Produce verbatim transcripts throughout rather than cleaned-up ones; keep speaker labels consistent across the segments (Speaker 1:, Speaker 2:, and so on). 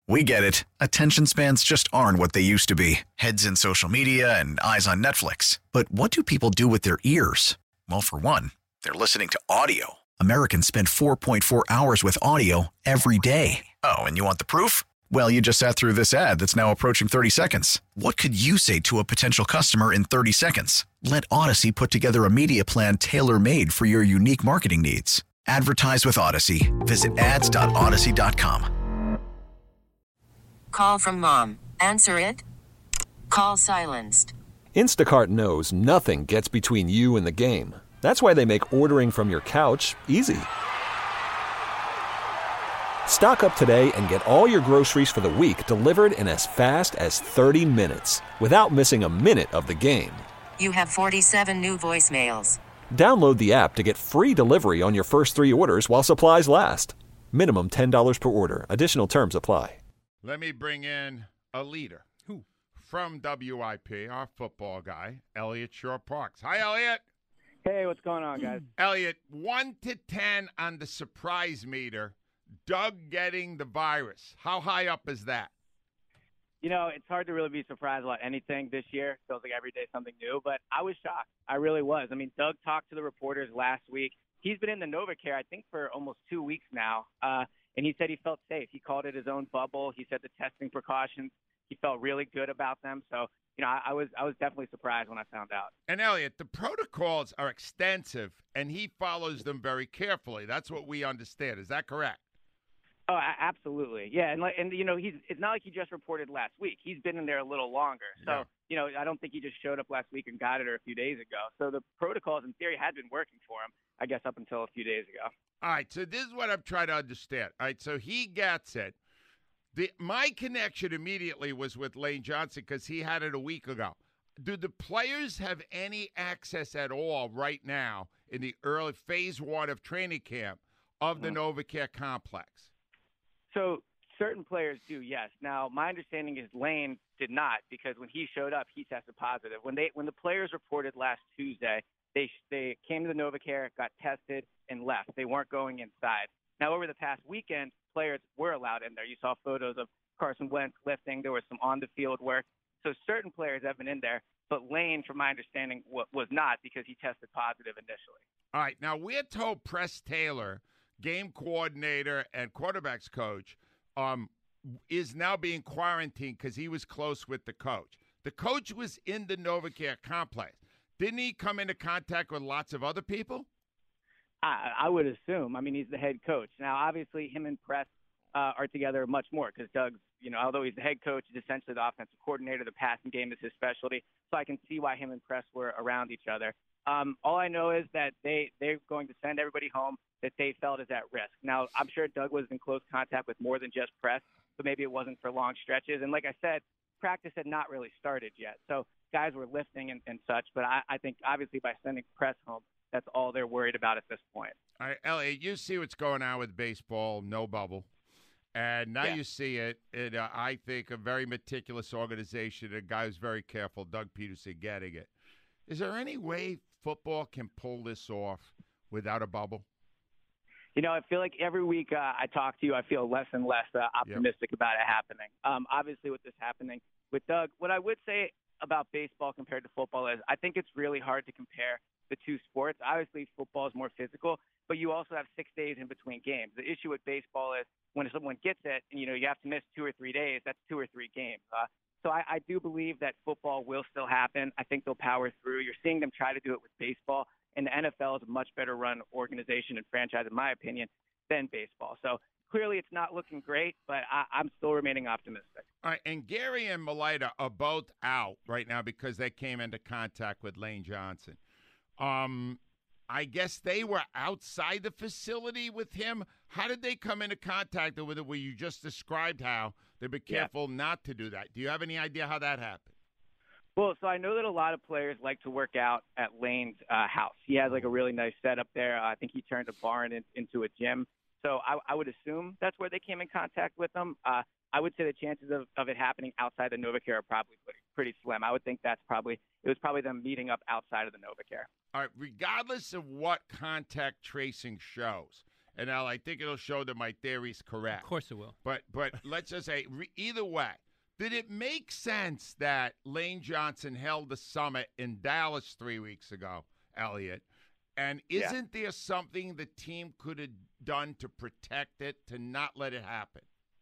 Speaker 1: We get it. Attention spans just aren't what they used to be. Heads in social media and eyes on Netflix. But what do people do with their ears? Well, for one, they're listening to audio. Americans spend four point four hours with audio every day. Oh, and you want the proof? Well, you just sat through this ad that's now approaching thirty seconds. What could you say to a potential customer in thirty seconds? Let Odyssey put together a media plan tailor-made for your unique marketing needs. Advertise with Odyssey. Visit ads dot odyssey dot com.
Speaker 2: Call from mom. Answer it. Call silenced.
Speaker 3: Instacart knows nothing gets between you and the game. That's why they make ordering from your couch easy. Stock up today and get all your groceries for the week delivered in as fast as thirty minutes without missing a minute of the game.
Speaker 2: You have forty-seven new voicemails.
Speaker 3: Download the app to get free delivery on your first three orders while supplies last. Minimum ten dollars per order. Additional terms apply.
Speaker 4: Let me bring in a leader. Who? From W I P, our football guy, Elliot Shore-Parks. Hi, Elliot.
Speaker 5: Hey, what's going on, guys?
Speaker 4: Elliot, one to ten on the surprise meter, Doug getting the virus. How high up is that?
Speaker 5: You know, it's hard to really be surprised about anything this year. Feels like every day something new, but I was shocked. I really was. I mean, Doug talked to the reporters last week. He's been in the NovaCare, I think, for almost two weeks now. Uh, And he said he felt safe. He called it his own bubble. He said the testing precautions, he felt really good about them. So, you know, I, I was I was definitely surprised when I found out.
Speaker 4: And, Elliot, the protocols are extensive, and he follows them very carefully. That's what we understand. Is that correct?
Speaker 5: Oh, a- absolutely. Yeah, and, like, and you know, he's it's not like he just reported last week. He's been in there a little longer. So,
Speaker 4: Yeah.
Speaker 5: you know, I don't think he just showed up last week and got it or a few days ago. So the protocols, in theory, had been working for him, I guess, up until a few days ago.
Speaker 4: All right, so this is what I'm trying to understand. All right, so he gets it. The, my connection immediately was with Lane Johnson because he had it a week ago. Do the players have any access at all right now in the early phase one of training camp of the NovaCare complex?
Speaker 5: So certain players do, yes. Now, my understanding is Lane did not because when he showed up, he tested positive. When they when the players reported last Tuesday, they they came to the NovaCare, got tested, and left. They weren't going inside. Now, over the past weekend, players were allowed in there. You saw photos of Carson Wentz lifting. There was some on-the-field work. So certain players have been in there, but Lane, from my understanding, w- was not because he tested positive initially.
Speaker 4: All right, now we're told Press Taylor, game coordinator and quarterbacks coach, um, is now being quarantined because he was close with the coach. The coach was in the NovaCare complex. Didn't he come into contact with lots of other people?
Speaker 5: I, I would assume. I mean, he's the head coach. Now, obviously, him and Press uh, are together much more because Doug's, you know, although he's the head coach, he's essentially the offensive coordinator. The passing game is his specialty. So I can see why him and Press were around each other. Um, all I know is that they, they're going to send everybody home that they felt is at risk. Now, I'm sure Doug was in close contact with more than just Press, but maybe it wasn't for long stretches. And like I said, practice had not really started yet. So guys were lifting and, and such. But I, I think, obviously, by sending Press home, that's all they're worried about at this point.
Speaker 4: All right, Elliot, you see what's going on with baseball, no bubble. And now
Speaker 5: Yeah.
Speaker 4: you see it in, uh, I think, a very meticulous organization, a guy who's very careful, Doug Peterson, getting it. Is there any way football can pull this off without a bubble?
Speaker 5: You know, I feel like every week uh, I talk to you, I feel less and less uh, optimistic yep. about it happening. Um, obviously, with this happening with Doug, what I would say about baseball compared to football is I think it's really hard to compare the two sports. Obviously, football is more physical, but you also have six days in between games. The issue with baseball is when someone gets it, and you know you have to miss two or three days. That's two or three games. Uh, so I, I do believe that football will still happen. I think they'll power through. You're seeing them try to do it with baseball, and the N F L is a much better run organization and franchise, in my opinion, than baseball. So clearly, it's not looking great, but I, I'm still remaining optimistic.
Speaker 4: All right, and Gary and Malaita are both out right now because they came into contact with Lane Johnson. Um, I guess they were outside the facility with him. How did they come into contact with it? Where you just described how they've been careful yeah. not to do that. Do you have any idea how that happened?
Speaker 5: Well, so I know that a lot of players like to work out at Lane's uh, house. He has like a really nice setup there. Uh, I think he turned a barn in, into a gym. So I, I would assume that's where they came in contact with them. Uh, I would say the chances of, of it happening outside the NovaCare are probably pretty, pretty slim. I would think that's probably it was probably them meeting up outside of the NovaCare.
Speaker 4: All right, regardless of what contact tracing shows, And Al, I think it'll show that my theory's correct.
Speaker 6: Of course it will.
Speaker 4: But but let's just say, re- either way, did it make sense that Lane Johnson held the summit in Dallas three weeks ago, Elliot? And isn't yeah. there something the team could have done to protect it, to not let it happen?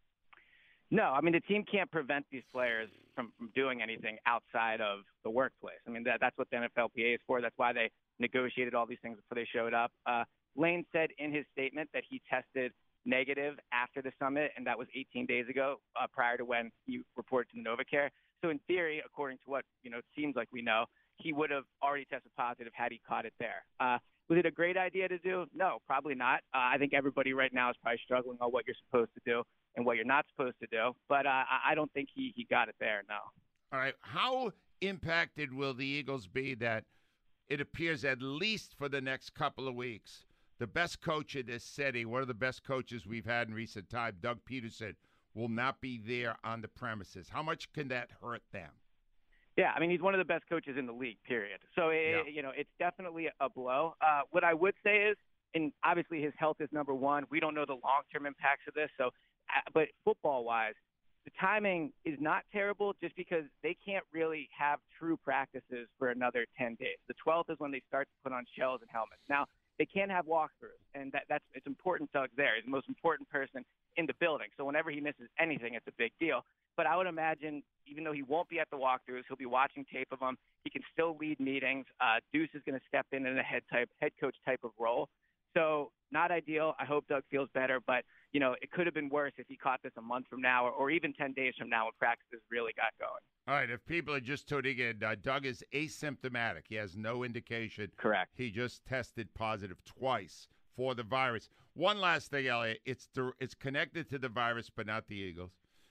Speaker 5: No, I mean, the team can't prevent these players from, from doing anything outside of the workplace. I mean, that, that's what the N F L P A is for. That's why they negotiated all these things before they showed up. Uh, Lane said in his statement that he tested negative after the summit, and that was eighteen days ago, uh, prior to when he reported to the NovaCare. So in theory, according to what, you know, it seems like we know, he would have already tested positive had he caught it there. Uh, was it a great idea to do? No, probably not. Uh, I think everybody right now is probably struggling on what you're supposed to do and what you're not supposed to do. But uh, I don't think he, he got it there, no.
Speaker 4: All right. How impacted will the Eagles be that it appears, at least for the next couple of weeks, the best coach in this city, one of the best coaches we've had in recent time, Doug Peterson, will not be there on the premises? How much can that hurt them?
Speaker 5: Yeah, I mean, he's one of the best coaches in the league, period. So, it,
Speaker 4: yeah.
Speaker 5: you know, it's definitely a blow. Uh, what I would say is, and obviously his health is number one. We don't know the long-term impacts of this. So, uh, but football-wise, the timing is not terrible just because they can't really have true practices for another ten days. The twelfth is when they start to put on shells and helmets. Now, they can't have walkthroughs, and that, that's it's important Doug's there. He's the most important person in the building. So whenever he misses anything, it's a big deal. But I would imagine, even though he won't be at the walkthroughs, he'll be watching tape of them. He can still lead meetings. Uh, Deuce is going to step in in a head type, head coach type of role. So not ideal. I hope Doug feels better, but you know it could have been worse if he caught this a month from now, or, or even ten days from now when practices really got going.
Speaker 4: All right, if people are just tuning in, uh, Doug is asymptomatic. He has no indication.
Speaker 5: Correct.
Speaker 4: He just tested positive twice for the virus. One last thing, Elliot. It's the, it's connected to the virus, but not the Eagles.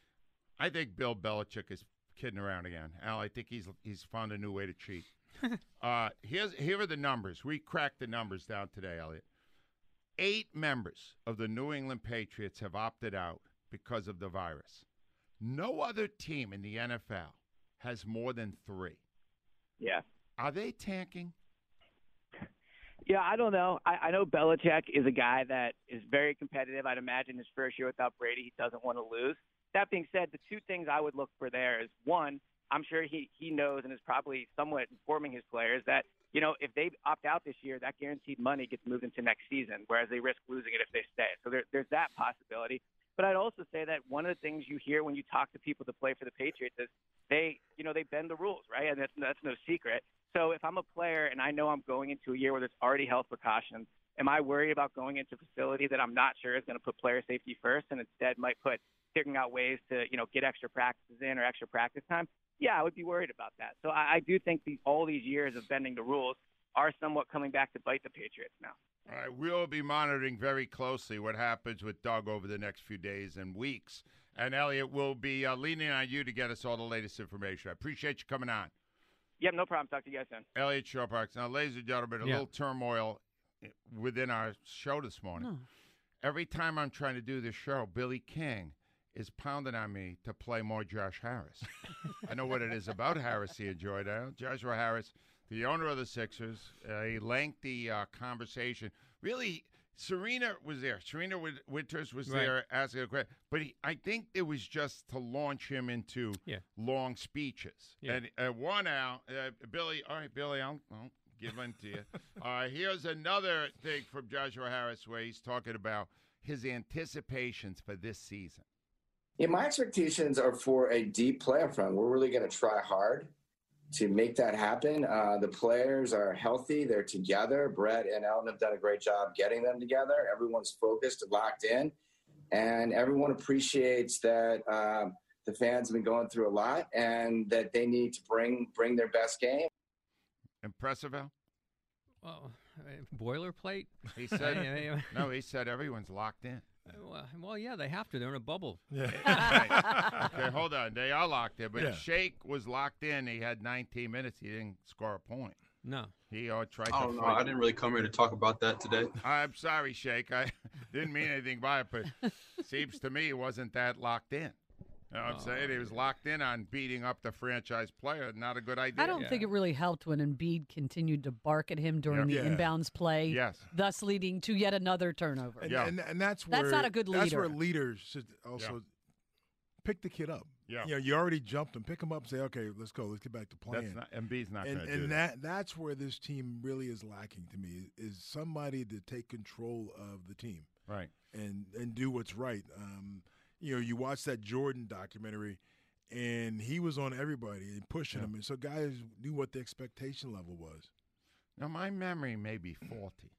Speaker 4: I think Bill Belichick is kidding around again. Al, I think he's he's found a new way to cheat. uh, here's here are the numbers. We cracked the numbers down today, Elliot. Eight members of the New England Patriots have opted out because of the virus. No other team in the N F L has more than three.
Speaker 5: Yeah.
Speaker 4: Are they tanking?
Speaker 5: Yeah, I don't know. I, I know Belichick is a guy that is very competitive. I'd imagine his first year without Brady, he doesn't want to lose. That being said, the two things I would look for there is, one, I'm sure he, he knows and is probably somewhat informing his players that, you know, if they opt out this year, that guaranteed money gets moved into next season, whereas they risk losing it if they stay. So there, there's that possibility. But I'd also say that one of the things you hear when you talk to people that play for the Patriots is they, you know, they bend the rules, right? And that's, that's no secret. So if I'm a player and I know I'm going into a year where there's already health precautions, am I worried about going into a facility that I'm not sure is going to put player safety first and instead might put figuring out ways to, you know, get extra practices in or extra practice time? Yeah, I would be worried about that. So I, I do think these, all these years of bending the rules are somewhat coming back to bite the Patriots now.
Speaker 4: All right, we'll be monitoring very closely what happens with Doug over the next few days and weeks. And, Elliot, will be uh, leaning on you to get us all the latest information. I appreciate you coming on.
Speaker 5: Yep, no problem. Talk to you guys soon.
Speaker 4: Elliot Shorr-Parks. Now, ladies and gentlemen, a
Speaker 6: yeah.
Speaker 4: little turmoil within our show this morning.
Speaker 6: No.
Speaker 4: Every time I'm trying to do this show, Billy King is pounding on me to play more Josh Harris. I know what it is about Harris he enjoyed. Uh, Joshua Harris, the owner of the Sixers, a lengthy uh, conversation. Really, Serena was there. Serena Winters was
Speaker 6: right.
Speaker 4: there asking a question. But he, I think it was just to launch him into
Speaker 6: yeah.
Speaker 4: long speeches.
Speaker 6: Yeah.
Speaker 4: And uh, one out, uh, Billy, all right, Billy, I'll, I'll give in to you. Uh, here's another thing from Joshua Harris where he's talking about his anticipations for this season.
Speaker 7: Yeah, my expectations are for a deep playoff run. We're really going to try hard to make that happen. Uh, the players are healthy. They're together. Brett and Elton have done a great job getting them together. Everyone's focused and locked in. And everyone appreciates that um, the fans have been going through a lot and that they need to bring bring their best game.
Speaker 4: Impressive, Al?
Speaker 6: Well, boilerplate?
Speaker 4: He said, no, he said everyone's locked in.
Speaker 6: Well, well, yeah, they have to. They're in a bubble.
Speaker 4: Yeah. Right. Okay, hold on. They are locked in. But
Speaker 8: yeah.
Speaker 4: Shake was locked in. He had nineteen minutes. He didn't score a point.
Speaker 6: No.
Speaker 4: He uh, tried
Speaker 9: I
Speaker 4: to
Speaker 9: don't know.
Speaker 4: fight.
Speaker 9: I didn't really come here to talk about that today.
Speaker 4: I'm sorry, Shake. I didn't mean anything by it, but seems to me he wasn't that locked in. You know what I'm saying? He was locked in on beating up the franchise player. Not a good idea.
Speaker 8: I don't think it really helped when Embiid continued to bark at him during
Speaker 4: Yeah.
Speaker 8: the
Speaker 4: Yeah.
Speaker 8: inbounds play,
Speaker 4: Yes.
Speaker 8: thus leading to yet another turnover.
Speaker 10: And, and, and that's where
Speaker 8: That's not a good leader.
Speaker 10: That's where leaders should also
Speaker 4: Yeah.
Speaker 10: pick the kid up.
Speaker 4: Yeah.
Speaker 10: You know, you already jumped him. Pick him up and say, okay, let's go. Let's get back to playing.
Speaker 4: That's not, Embiid's not
Speaker 10: and
Speaker 4: going to
Speaker 10: and
Speaker 4: do
Speaker 10: that. That's where this team really is lacking to me, is somebody to take control of the team.
Speaker 4: Right.
Speaker 10: And, and do what's right. Um, you know, you watch that Jordan documentary, and he was on everybody and pushing
Speaker 4: Yeah.
Speaker 10: them. And so guys knew what the expectation level was.
Speaker 4: Now, my memory may be faulty,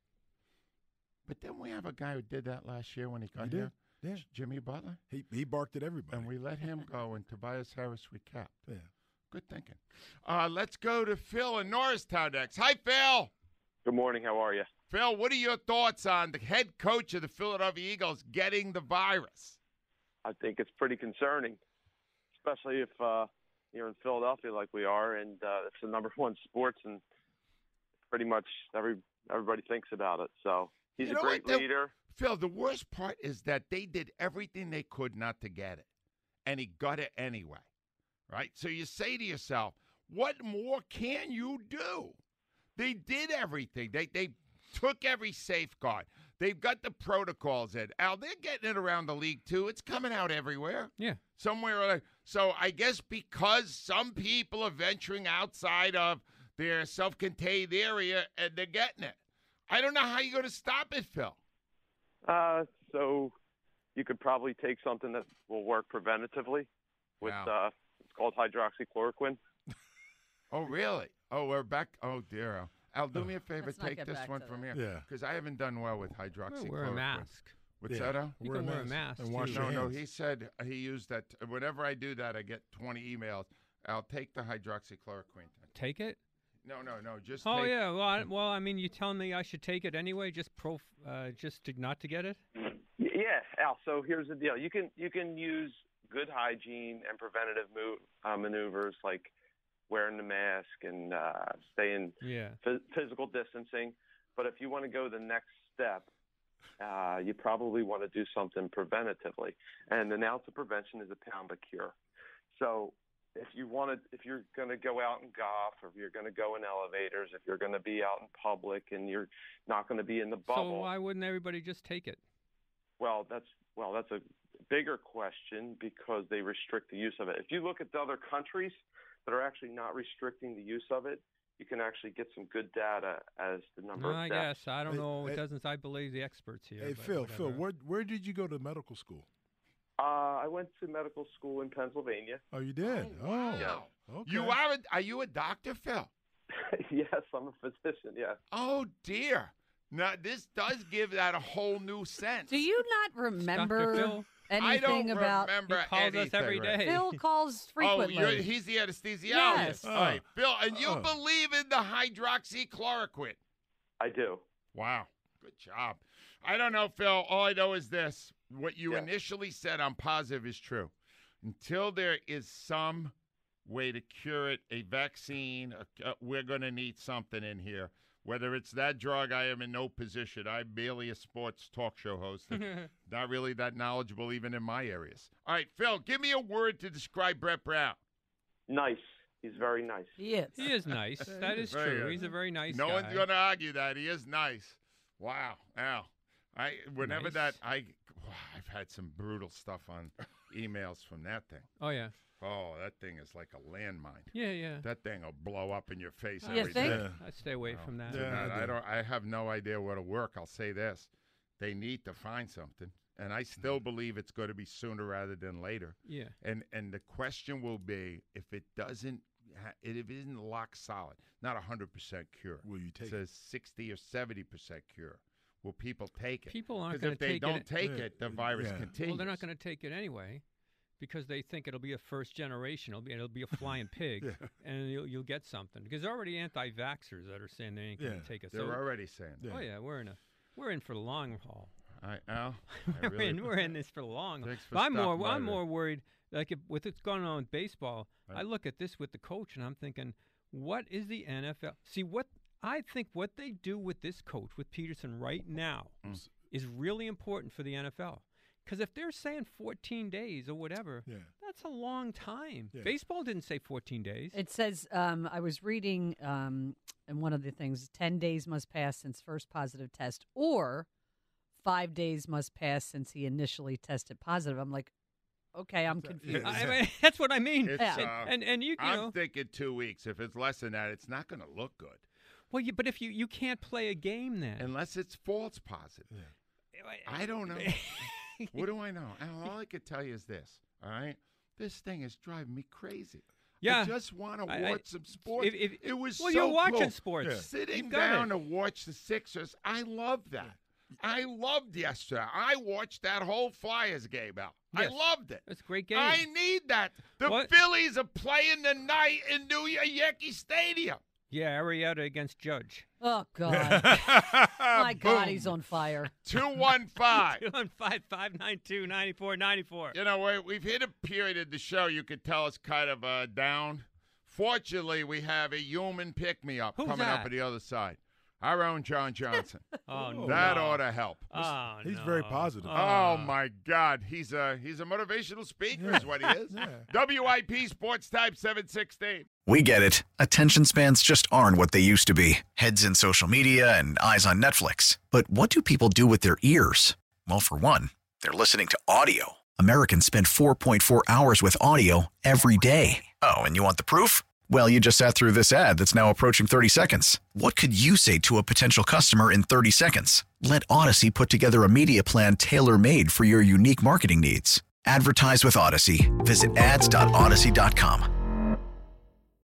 Speaker 4: but didn't we have a guy who did that last year when he got
Speaker 10: He did.
Speaker 4: here?
Speaker 10: Yeah.
Speaker 4: J- Jimmy Butler?
Speaker 10: He he barked at everybody.
Speaker 4: And we let him go, and Tobias Harris we kept.
Speaker 10: Yeah.
Speaker 4: Good thinking. Uh, let's go to Phil in Norristown next. Hi, Phil.
Speaker 11: Good morning. How are you?
Speaker 4: Phil, what are your thoughts on the head coach of the Philadelphia Eagles getting the virus?
Speaker 11: I think it's pretty concerning, especially if uh, you're in Philadelphia like we are, and uh, it's the number one sports, and pretty much every everybody thinks about it. So he's
Speaker 4: You
Speaker 11: a
Speaker 4: know
Speaker 11: great
Speaker 4: what, the-
Speaker 11: leader.
Speaker 4: Phil, the worst part is that they did everything they could not to get it, and he got it anyway, right? So you say to yourself, what more can you do? They did everything. They they took every safeguard. They've got the protocols in. Al, they're getting it around the league, too. It's coming out everywhere.
Speaker 6: Yeah.
Speaker 4: Somewhere or other. So I guess because some people are venturing outside of their self-contained area and they're getting it. I don't know how you're going to stop it, Phil.
Speaker 11: Uh, so you could probably take something that will work preventatively with
Speaker 4: Wow.
Speaker 11: uh, it's called hydroxychloroquine.
Speaker 4: Oh, really? Oh, we're back. Oh, dear. Al, do me a favor.
Speaker 8: Let's not
Speaker 4: Take
Speaker 8: get
Speaker 4: this
Speaker 8: back
Speaker 4: one
Speaker 8: to
Speaker 4: from
Speaker 8: that.
Speaker 4: here.
Speaker 10: Yeah.
Speaker 4: Because I haven't done well with hydroxychloroquine.
Speaker 6: Wear a mask.
Speaker 4: What's
Speaker 10: Yeah.
Speaker 4: that, Al?
Speaker 6: You
Speaker 10: Wear
Speaker 6: can
Speaker 10: a
Speaker 6: wear a
Speaker 10: mask
Speaker 6: mask.
Speaker 10: and wash
Speaker 6: too.
Speaker 10: your
Speaker 4: No, no,
Speaker 10: hands.
Speaker 4: he said he used that. Whenever I do that, I get twenty emails. I'll take the hydroxychloroquine.
Speaker 6: Take it?
Speaker 4: No, no, no. Just
Speaker 6: Oh
Speaker 4: take,
Speaker 6: yeah. Well, I, well, I mean, you telling me I should take it anyway, just pro, uh, just to not to get it?
Speaker 11: Y- Yeah, Al. So here's the deal: you can you can use good hygiene and preventative move, uh, maneuvers like wearing the mask and uh, staying
Speaker 6: Yeah.
Speaker 11: phys- physical distancing. But if you want to go the next step, uh, you probably want to do something preventatively. And an ounce of prevention is a pound of cure. So if you want to, if you're going to go out and golf, or if you're going to go in elevators, if you're going to be out in public and you're not going to be in the
Speaker 6: So
Speaker 11: bubble,
Speaker 6: why wouldn't everybody just take it?
Speaker 11: well, that's well, that's a bigger question because they restrict the use of it. If you look at the other countries that are actually not restricting the use of it, you can actually get some good data as the number
Speaker 6: No,
Speaker 11: of
Speaker 6: I
Speaker 11: deaths.
Speaker 6: guess I don't
Speaker 10: Hey,
Speaker 6: know.
Speaker 10: hey-
Speaker 6: It doesn't. I believe the experts here.
Speaker 10: Hey,
Speaker 6: but
Speaker 10: Phil,
Speaker 6: whatever.
Speaker 10: Phil, where where did you go to medical school?
Speaker 11: Uh, I went to medical school in Pennsylvania.
Speaker 10: Oh, you did?
Speaker 4: Oh,
Speaker 10: Oh,
Speaker 4: wow.
Speaker 10: okay.
Speaker 4: You are? A, are you a doctor, Phil?
Speaker 11: Yes, I'm a physician. Yes.
Speaker 4: Oh dear. Now this does give that a whole new sense.
Speaker 8: Do you not
Speaker 6: Doctor
Speaker 8: remember
Speaker 6: Phil?
Speaker 4: I don't
Speaker 8: anything about?
Speaker 4: remember
Speaker 6: He calls us
Speaker 4: anything
Speaker 6: every
Speaker 4: right.
Speaker 6: day.
Speaker 8: Phil calls
Speaker 4: Oh,
Speaker 8: frequently.
Speaker 4: you're, he's the anesthesiologist.
Speaker 8: Yes.
Speaker 4: All right, Phil, and you
Speaker 10: Oh.
Speaker 4: believe in the hydroxychloroquine?
Speaker 11: I do.
Speaker 4: Wow, good job. I don't know, Phil. All I know is this: what you
Speaker 11: Yeah.
Speaker 4: initially said, I'm positive is true. Until there is some way to cure it, a vaccine, uh, uh, we're going to need something in here. Whether it's that drug, I am in no position. I'm merely a sports talk show host, and not really that knowledgeable even in my areas. All right, Phil, give me a word to describe Brett Brown.
Speaker 11: Nice. He's very nice.
Speaker 8: He is.
Speaker 6: He is nice. That is
Speaker 4: Very
Speaker 6: true.
Speaker 4: good.
Speaker 6: He's a very nice
Speaker 4: no
Speaker 6: guy.
Speaker 4: one's going to argue that. He is nice. Wow. Now, I whenever
Speaker 6: Nice.
Speaker 4: that I I've had some brutal stuff on emails from that thing.
Speaker 6: Oh yeah.
Speaker 4: Oh, that thing is like a landmine.
Speaker 6: Yeah, yeah.
Speaker 4: That thing will blow up in your face
Speaker 8: You
Speaker 4: every
Speaker 8: think?
Speaker 4: day.
Speaker 10: Yeah.
Speaker 6: I stay away from that.
Speaker 4: Do
Speaker 10: Yeah,
Speaker 4: not-
Speaker 10: I
Speaker 4: I,
Speaker 10: do.
Speaker 4: don't. I have no idea what'll work. I'll say this: they need to find something, and I still believe it's going to be sooner rather than later.
Speaker 6: Yeah.
Speaker 4: And and the question will be if it doesn't, ha- if it isn't lock solid, not a hundred percent cure.
Speaker 10: Will you take
Speaker 4: It says sixty or seventy percent cure. Will people take it?
Speaker 6: People aren't
Speaker 4: 'Cause
Speaker 6: going
Speaker 4: if
Speaker 6: to
Speaker 4: they
Speaker 6: take
Speaker 4: don't
Speaker 6: it.
Speaker 4: take
Speaker 10: Yeah,
Speaker 4: it, the virus
Speaker 10: yeah.
Speaker 4: continues.
Speaker 6: Well, they're not going to take it anyway, because they think it'll be a first generation. It'll be it'll be a flying pig,
Speaker 10: Yeah.
Speaker 6: and you'll you'll get something. Because there are already anti-vaxxers that are saying they ain't going to
Speaker 10: Yeah.
Speaker 6: take it.
Speaker 4: They're
Speaker 6: So,
Speaker 4: already saying.
Speaker 10: Yeah.
Speaker 6: oh yeah, we're in a we're in for the long haul.
Speaker 4: I, Al, I
Speaker 6: we're
Speaker 4: really,
Speaker 6: in we're in this for the long haul.
Speaker 4: Thanks for
Speaker 6: But I'm more
Speaker 4: stopping by
Speaker 6: I'm
Speaker 4: there.
Speaker 6: more worried. Like if, with what's going on with baseball, I
Speaker 4: Right.
Speaker 6: look at this with the coach, and I'm thinking, what is the N F L? See what I think what they do with this coach with Peterson right now
Speaker 4: Mm.
Speaker 6: is really important for the N F L. Because if they're saying fourteen days or whatever,
Speaker 10: Yeah.
Speaker 6: That's a long time.
Speaker 10: Yeah.
Speaker 6: Baseball didn't say fourteen days.
Speaker 8: It says, um, I was reading, um, and one of the things, ten days must pass since first positive test, or five days must pass since he initially tested positive. I'm like, okay, I'm confused.
Speaker 6: I mean, that's what I mean.
Speaker 4: It's,
Speaker 8: Yeah.
Speaker 4: uh,
Speaker 6: And and you, you
Speaker 4: I'm
Speaker 6: know,
Speaker 4: thinking two weeks. If it's less than that, it's not going to look good
Speaker 6: well, you, but if you you can't play a game then.
Speaker 4: unless it's false positive. I don't know. What do I know? And all I could tell you is this. All right, this thing is driving me crazy.
Speaker 6: Yeah.
Speaker 4: I just want to
Speaker 6: I- I-
Speaker 4: watch some sports.
Speaker 6: if- if-
Speaker 4: it was
Speaker 6: well,
Speaker 4: so
Speaker 6: you're watching
Speaker 4: cool.
Speaker 6: sports. Yeah.
Speaker 4: Sitting
Speaker 6: You've got
Speaker 4: down
Speaker 6: it.
Speaker 4: to watch the Sixers. I love that. I loved yesterday. I watched that whole Flyers game out.
Speaker 6: Yes.
Speaker 4: I loved it.
Speaker 6: It's a great game.
Speaker 4: I need that. The
Speaker 6: What?
Speaker 4: Phillies are playing tonight in New York Yankee Stadium.
Speaker 6: Yeah, Arrieta against Judge.
Speaker 8: Oh, God. My God, he's on fire.
Speaker 4: two one five.
Speaker 6: two one five, five nine two, nine four nine four.
Speaker 4: You know, we- we've hit a period of the show you could tell is kind of uh, down. Fortunately, we have a human pick-me-up
Speaker 6: Who's
Speaker 4: coming up
Speaker 6: that?
Speaker 4: on the other side. Our own John Johnson.
Speaker 6: Oh,
Speaker 4: that
Speaker 6: no.
Speaker 4: ought to help.
Speaker 6: Oh,
Speaker 10: He's
Speaker 6: no.
Speaker 10: very positive.
Speaker 4: Oh, my God. He's a, he's a motivational speaker is what he is. W I P Sports Type seven sixteen.
Speaker 1: We get it. Attention spans just aren't what they used to be. Heads in social media and eyes on Netflix. But what do people do with their ears? Well, for one, they're listening to audio. Americans spend four point four hours with audio every day. Oh, and you want the proof? Well, you just sat through this ad that's now approaching thirty seconds. What could you say to a potential customer in thirty seconds? Let Odyssey put together a media plan tailor-made for your unique marketing needs. Advertise with Odyssey. Visit ads dot odyssey dot com.